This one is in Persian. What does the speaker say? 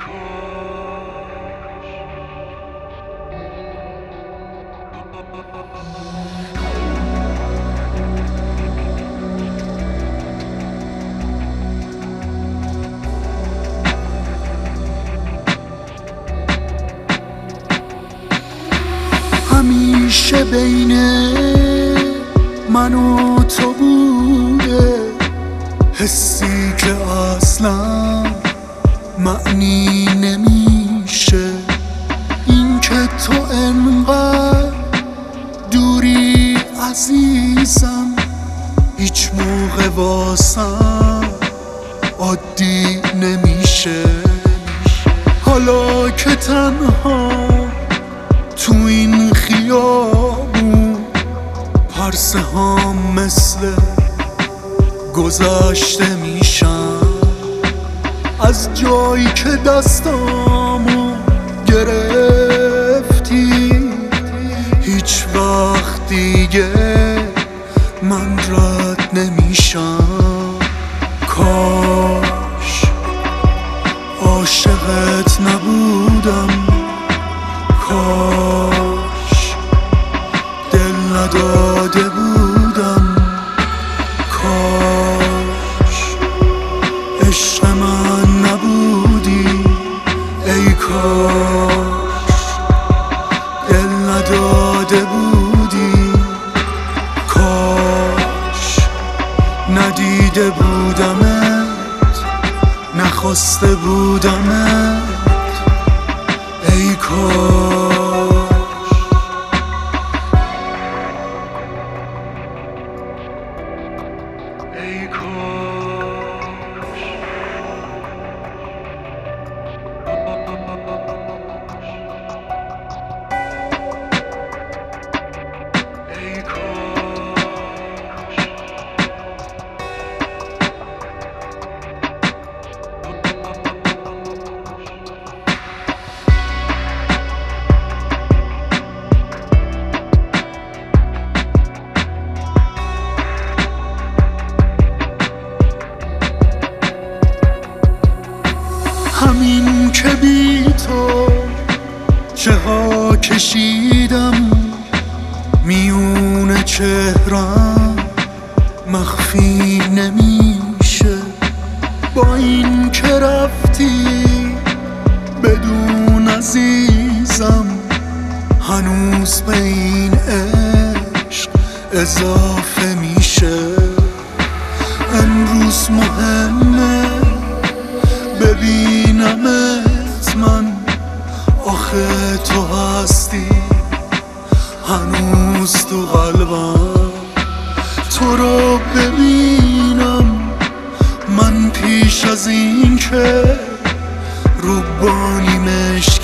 همیشه بین من و تو بوده حسی که اصلا معنی نمیشه. این که تو انقدر دوری عزیزم هیچ موقع واسم عادی نمیشه. حالا که تنها تو این خیابون پرسه ها مثل گذشته میشن از جایی که دستامو گرفتی. هیچ وقت دیگه من رد نمیشم. کاش عاشقت نبودم، کاش دل نداده بودم، کاش عشق من نبودی، ای کاش دل نداده بودی، کاش ندیده بودمت، نخواسته بودمت، ای کاش. ای کاش ای کاش همین که بی تو چه ها کشیدم میون چهرم مخفی نمیشه. با این که رفتی بدون عزیزم هنوز به این عشق اضافه میشه. امروز مهمه ببینمت من، آخه تو هستی هنوز تو قلبم. تو رو ببینم من پیش از این که رو بانیمش